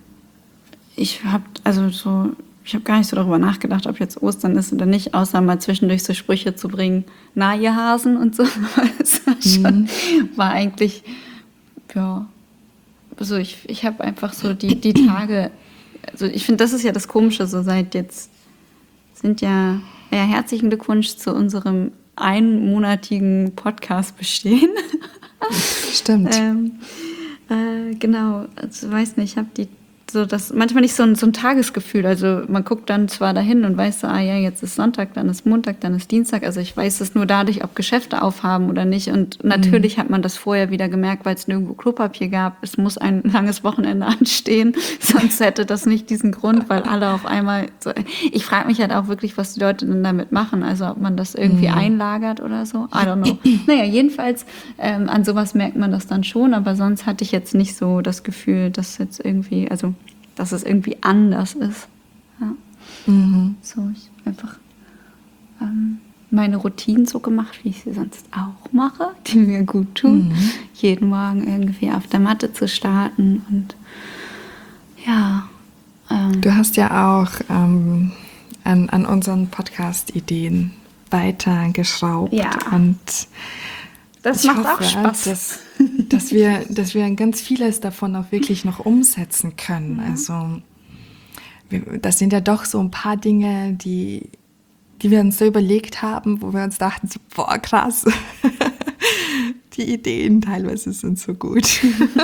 ich habe also so, ich habe gar nicht so darüber nachgedacht, ob jetzt Ostern ist oder nicht, außer mal zwischendurch so Sprüche zu bringen, na ihr Hasen und so. Das war, schon, war eigentlich, ja, also ich, ich habe einfach so die, die Tage... Also ich finde, das ist ja das Komische, so seit jetzt sind ja, ja herzlichen Glückwunsch zu unserem einmonatigen Podcast bestehen. Stimmt. ähm, äh, genau, also weiß nicht, ich habe die so das manchmal nicht so ein, so ein Tagesgefühl. Also man guckt dann zwar dahin und weiß so, ah ja, jetzt ist Sonntag, dann ist Montag, dann ist Dienstag. Also ich weiß es nur dadurch, ob Geschäfte aufhaben oder nicht. Und natürlich mhm. hat man das vorher wieder gemerkt, weil es nirgendwo Klopapier gab. Es muss ein langes Wochenende anstehen, sonst hätte das nicht diesen Grund, weil alle auf einmal so. Ich frage mich halt auch wirklich, was die Leute denn damit machen. Also ob man das irgendwie mhm. einlagert oder so. I don't know. Naja, jedenfalls ähm, an sowas merkt man das dann schon. Aber sonst hatte ich jetzt nicht so das Gefühl, dass jetzt irgendwie, also dass es irgendwie anders ist. Ja. Mhm. So, ich habe einfach ähm, meine Routinen so gemacht, wie ich sie sonst auch mache, die mir gut tun. Mhm. Jeden Morgen irgendwie auf der Matte zu starten und ja. Ähm, du hast ja auch ähm, an, an unseren Podcast-Ideen weiter geschraubt. Ja. Und das macht hoffe, auch Spaß. Dass, dass, wir, dass wir ganz vieles davon auch wirklich noch umsetzen können. Ja. Also wir, das sind ja doch so ein paar Dinge, die, die wir uns so überlegt haben, wo wir uns dachten, so, boah, krass, die Ideen teilweise sind so gut.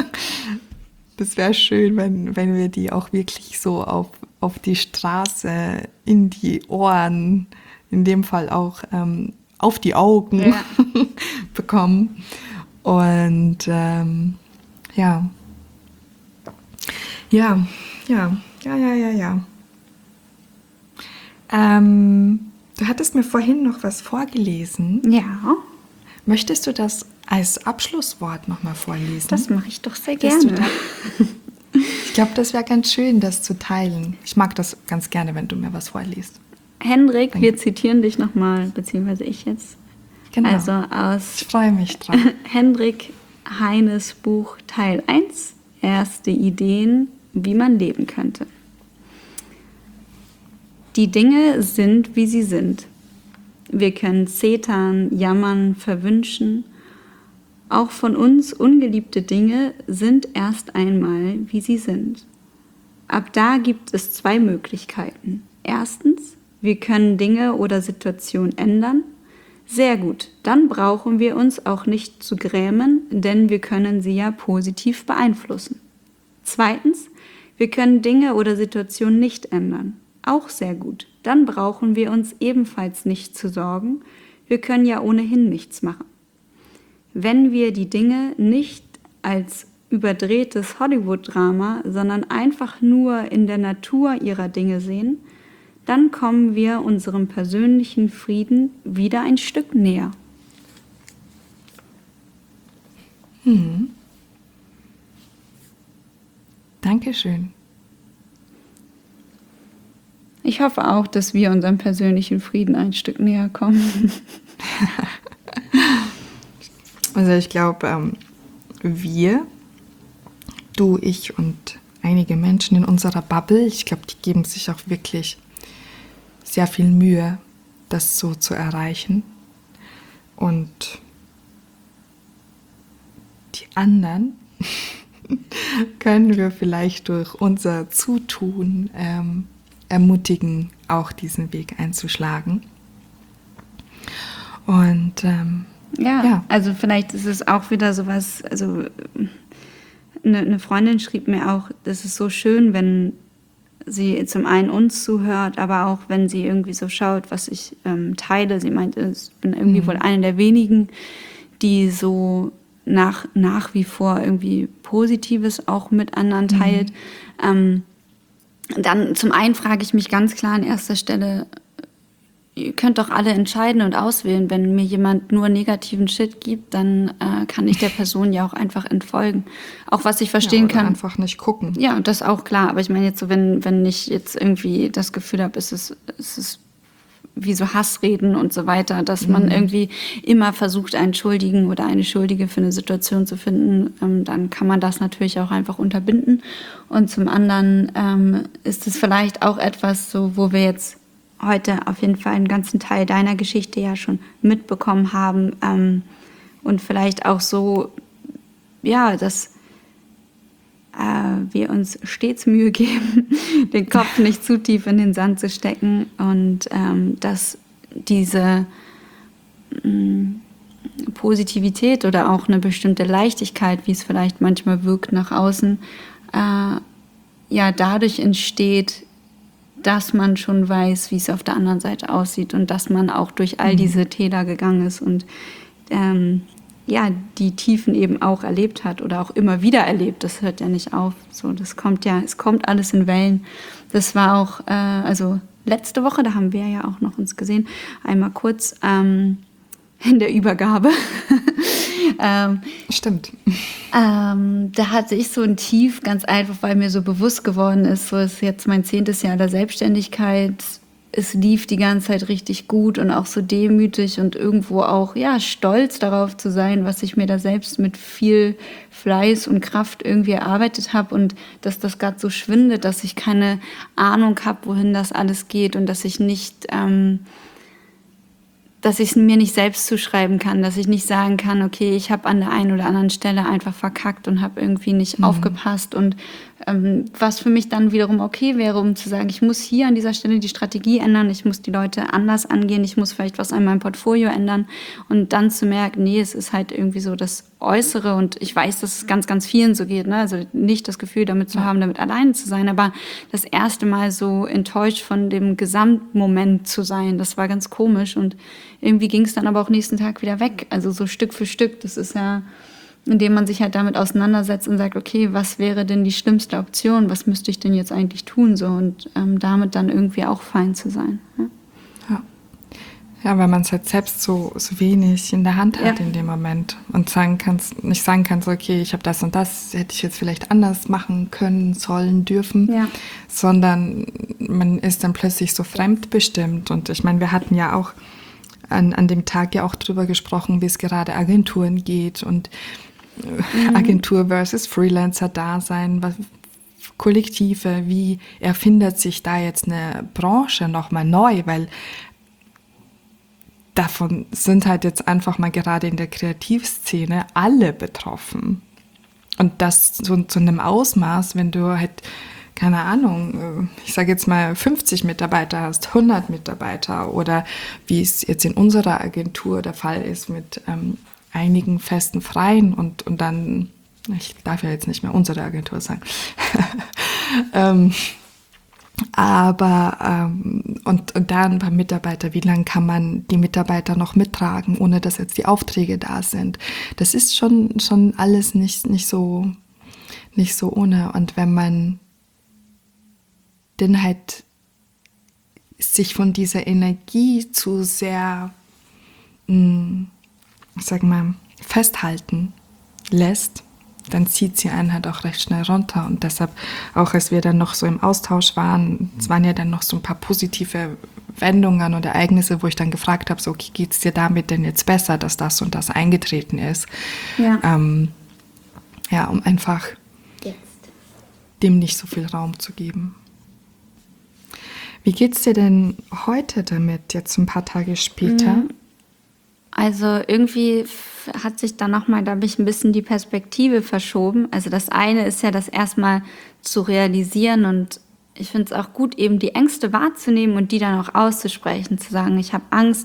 Das wäre schön, wenn, wenn wir die auch wirklich so auf, auf die Straße, in die Ohren, in dem Fall auch ähm, auf die Augen ja. bekommen. Und ähm, ja. Ja, ja, ja, ja, ja, ja. Ähm, du hattest mir vorhin noch was vorgelesen. Ja. Möchtest du das als Abschlusswort nochmal vorlesen? Das mache ich doch sehr gerne. Da, ich glaube, das wäre ganz schön, das zu teilen. Ich mag das ganz gerne, wenn du mir was vorliest. Hendrik, Danke. Wir zitieren dich nochmal, beziehungsweise ich jetzt. Genau. Also aus ich freue mich drauf. Hendrik Heines Buch Teil eins, erste Ideen, wie man leben könnte. Die Dinge sind, wie sie sind. Wir können zetern, jammern, verwünschen. Auch von uns ungeliebte Dinge sind erst einmal, wie sie sind. Ab da gibt es zwei Möglichkeiten. Erstens, wir können Dinge oder Situationen ändern. Sehr gut, dann brauchen wir uns auch nicht zu grämen, denn wir können sie ja positiv beeinflussen. Zweitens, wir können Dinge oder Situationen nicht ändern. Auch sehr gut, dann brauchen wir uns ebenfalls nicht zu sorgen. Wir können ja ohnehin nichts machen. Wenn wir die Dinge nicht als überdrehtes Hollywood-Drama, sondern einfach nur in der Natur ihrer Dinge sehen, dann kommen wir unserem persönlichen Frieden wieder ein Stück näher. Hm. Dankeschön. Ich hoffe auch, dass wir unserem persönlichen Frieden ein Stück näher kommen. Also ich glaube, ähm, wir, du, ich und einige Menschen in unserer Bubble, ich glaube, die geben sich auch wirklich sehr viel Mühe, das so zu erreichen. Und die anderen können wir vielleicht durch unser Zutun ähm, ermutigen, auch diesen Weg einzuschlagen. Und ähm, ja, ja, also vielleicht ist es auch wieder sowas, also eine, eine Freundin schrieb mir auch, das ist so schön, wenn sie zum einen uns zuhört, aber auch wenn sie irgendwie so schaut, was ich ähm, teile. Sie meinte, ich bin irgendwie mhm. wohl eine der wenigen, die so nach, nach wie vor irgendwie Positives auch mit anderen teilt. Mhm. Ähm, dann zum einen frage ich mich ganz klar an erster Stelle, ihr könnt doch alle entscheiden und auswählen. Wenn mir jemand nur negativen Shit gibt, dann äh, kann ich der Person ja auch einfach entfolgen. Auch was ich verstehen ja, oder kann. einfach nicht gucken. Ja, das ist auch klar. Aber ich meine jetzt so, wenn, wenn ich jetzt irgendwie das Gefühl habe, es ist, es ist wie so Hassreden und so weiter, dass man mhm. irgendwie immer versucht, einen Schuldigen oder eine Schuldige für eine Situation zu finden, ähm, dann kann man das natürlich auch einfach unterbinden. Und zum anderen ähm, ist es vielleicht auch etwas, so, wo wir jetzt heute auf jeden Fall einen ganzen Teil deiner Geschichte ja schon mitbekommen haben ähm, und vielleicht auch so, ja, dass äh, wir uns stets Mühe geben, den Kopf nicht zu tief in den Sand zu stecken und ähm, dass diese mh, Positivität oder auch eine bestimmte Leichtigkeit, wie es vielleicht manchmal wirkt nach außen, äh, ja dadurch entsteht, dass man schon weiß, wie es auf der anderen Seite aussieht und dass man auch durch all diese Täler gegangen ist und ähm, ja, die Tiefen eben auch erlebt hat oder auch immer wieder erlebt. Das hört ja nicht auf. So, das kommt ja, es kommt alles in Wellen. Das war auch, äh, also letzte Woche, da haben wir ja auch noch uns gesehen, einmal kurz ähm, in der Übergabe. ähm, Stimmt. Ähm, da hatte ich so ein Tief, ganz einfach, weil mir so bewusst geworden ist, so ist jetzt mein zehntes Jahr der Selbstständigkeit. Es lief die ganze Zeit richtig gut und auch so demütig und irgendwo auch, ja, stolz darauf zu sein, was ich mir da selbst mit viel Fleiß und Kraft irgendwie erarbeitet habe und dass das gerade so schwindet, dass ich keine Ahnung habe, wohin das alles geht und dass ich nicht... Ähm, dass ich es mir nicht selbst zuschreiben kann, dass ich nicht sagen kann, okay, ich habe an der einen oder anderen Stelle einfach verkackt und habe irgendwie nicht mhm. aufgepasst und ähm, was für mich dann wiederum okay wäre, um zu sagen, ich muss hier an dieser Stelle die Strategie ändern, ich muss die Leute anders angehen, ich muss vielleicht was an meinem Portfolio ändern und dann zu merken, nee, es ist halt irgendwie so das Äußere und ich weiß, dass es ganz, ganz vielen so geht, ne? Also nicht das Gefühl damit zu haben, damit alleine zu sein, aber das erste Mal so enttäuscht von dem Gesamtmoment zu sein, das war ganz komisch und irgendwie ging es dann aber auch nächsten Tag wieder weg, also so Stück für Stück, das ist ja, indem man sich halt damit auseinandersetzt und sagt, okay, was wäre denn die schlimmste Option, was müsste ich denn jetzt eigentlich tun, so und ähm, damit dann irgendwie auch fein zu sein. Ja, ja. Ja, weil man es halt selbst so, so wenig in der Hand hat ja. in dem Moment und sagen kannst, nicht sagen kannst, okay, ich habe das und das, hätte ich jetzt vielleicht anders machen können, sollen, dürfen, ja. sondern man ist dann plötzlich so fremdbestimmt und ich meine, wir hatten ja auch an, an dem Tag ja auch drüber gesprochen, wie es gerade Agenturen geht und mhm. Agentur versus Freelancer-Dasein, was Kollektive, wie erfindet sich da jetzt eine Branche nochmal neu, weil davon sind halt jetzt einfach mal gerade in der Kreativszene alle betroffen. Und das so zu einem Ausmaß, wenn du halt, keine Ahnung, ich sage jetzt mal fünfzig Mitarbeiter hast, hundert Mitarbeiter oder wie es jetzt in unserer Agentur der Fall ist mit ähm, einigen festen Freien und, und dann, ich darf ja jetzt nicht mehr unsere Agentur sagen, ähm, aber ähm, und, und da ein paar Mitarbeiter, wie lange kann man die Mitarbeiter noch mittragen, ohne dass jetzt die Aufträge da sind? Das ist schon, schon alles nicht, nicht so, nicht so ohne. Und wenn man dann halt sich von dieser Energie zu sehr, mh, ich sag mal, festhalten lässt, dann zieht sie einen halt auch recht schnell runter. Und deshalb, auch als wir dann noch so im Austausch waren, es waren ja dann noch so ein paar positive Wendungen und Ereignisse, wo ich dann gefragt habe, so, okay, geht es dir damit denn jetzt besser, dass das und das eingetreten ist? Ja, ähm, ja um einfach jetzt dem nicht so viel Raum zu geben. Wie geht's dir denn heute damit, jetzt ein paar Tage später? Also irgendwie hat sich dann nochmal, da habe ich ein bisschen die Perspektive verschoben. Also das eine ist ja, das erstmal zu realisieren und ich finde es auch gut, eben die Ängste wahrzunehmen und die dann auch auszusprechen, zu sagen, ich habe Angst,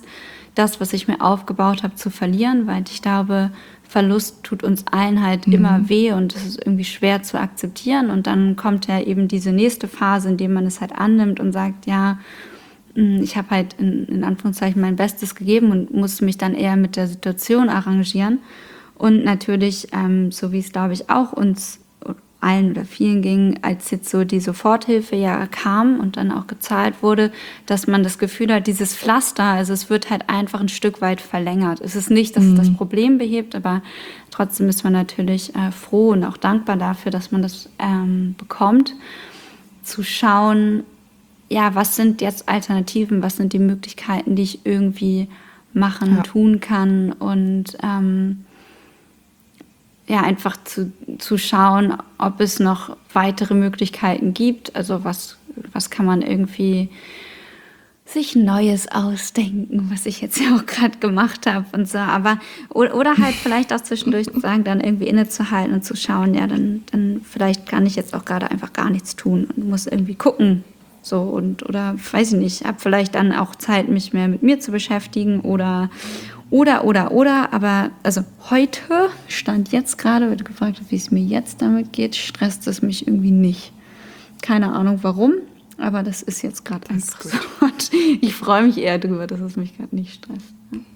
das, was ich mir aufgebaut habe, zu verlieren, weil ich glaube, Verlust tut uns allen halt mhm. immer weh und es ist irgendwie schwer zu akzeptieren. Und dann kommt ja eben diese nächste Phase, in der man es halt annimmt und sagt, ja, ich habe halt in, in Anführungszeichen mein Bestes gegeben und muss mich dann eher mit der Situation arrangieren. Und natürlich, ähm, so wie es, glaube ich, auch uns allen oder vielen ging, als jetzt so die Soforthilfe ja kam und dann auch gezahlt wurde, dass man das Gefühl hat, dieses Pflaster, also es wird halt einfach ein Stück weit verlängert. Es ist nicht, dass mhm. es das Problem behebt, aber trotzdem ist man natürlich äh, froh und auch dankbar dafür, dass man das ähm, bekommt, zu schauen, ja, was sind jetzt Alternativen, was sind die Möglichkeiten, die ich irgendwie machen, ja. tun kann und ähm, ja, einfach zu, zu schauen, ob es noch weitere Möglichkeiten gibt. Also was, was kann man irgendwie sich Neues ausdenken, was ich jetzt ja auch gerade gemacht habe und so. Aber oder halt vielleicht auch zwischendurch sagen, dann irgendwie innezuhalten und zu schauen, ja, dann, dann vielleicht kann ich jetzt auch gerade einfach gar nichts tun und muss irgendwie gucken. So und oder weiß ich nicht, habe vielleicht dann auch Zeit, mich mehr mit mir zu beschäftigen oder Oder, oder, oder, aber also heute, Stand jetzt gerade, wird gefragt, wie es mir jetzt damit geht, stresst es mich irgendwie nicht. Keine Ahnung warum, aber das ist jetzt gerade einfach so. Und ich freue mich eher darüber, dass es mich gerade nicht stresst.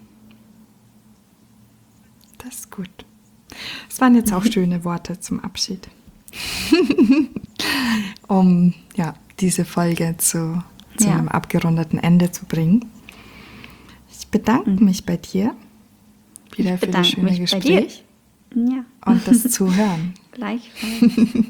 Das ist gut. Es waren jetzt auch schöne Worte zum Abschied. Um ja, diese Folge zu, zu ja. einem abgerundeten Ende zu bringen. Ich bedanke mich bei dir wieder für das schöne Gespräch ja. und das Zuhören. Gleichfalls.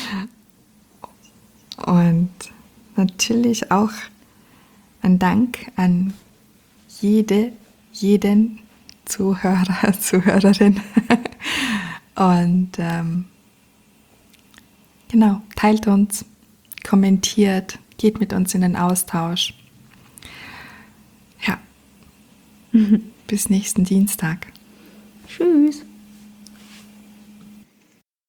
Und natürlich auch ein Dank an jede, jeden Zuhörer, Zuhörerin. Und ähm, genau, teilt uns, kommentiert, geht mit uns in den Austausch. Ja. Bis nächsten Dienstag. Tschüss.